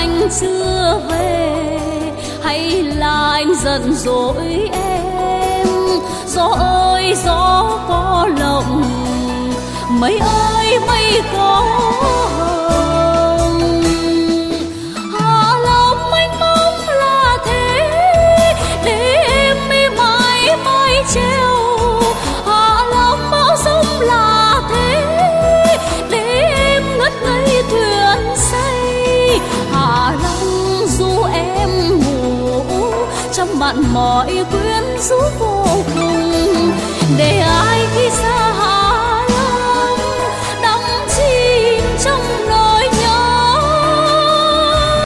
anh chưa về, hay là anh giận dỗi em? Gió ơi gió có lộng, mây ơi mây có hồng. Hạ lòng mênh mông là thế, để em mi mãi mãi treo. Hạ lòng bão sông là thế, để em ngất ngây thuyền say. Hạ lòng du em ngủ trong mặn mỏi quyến rũ vô cùng, để ai khi xa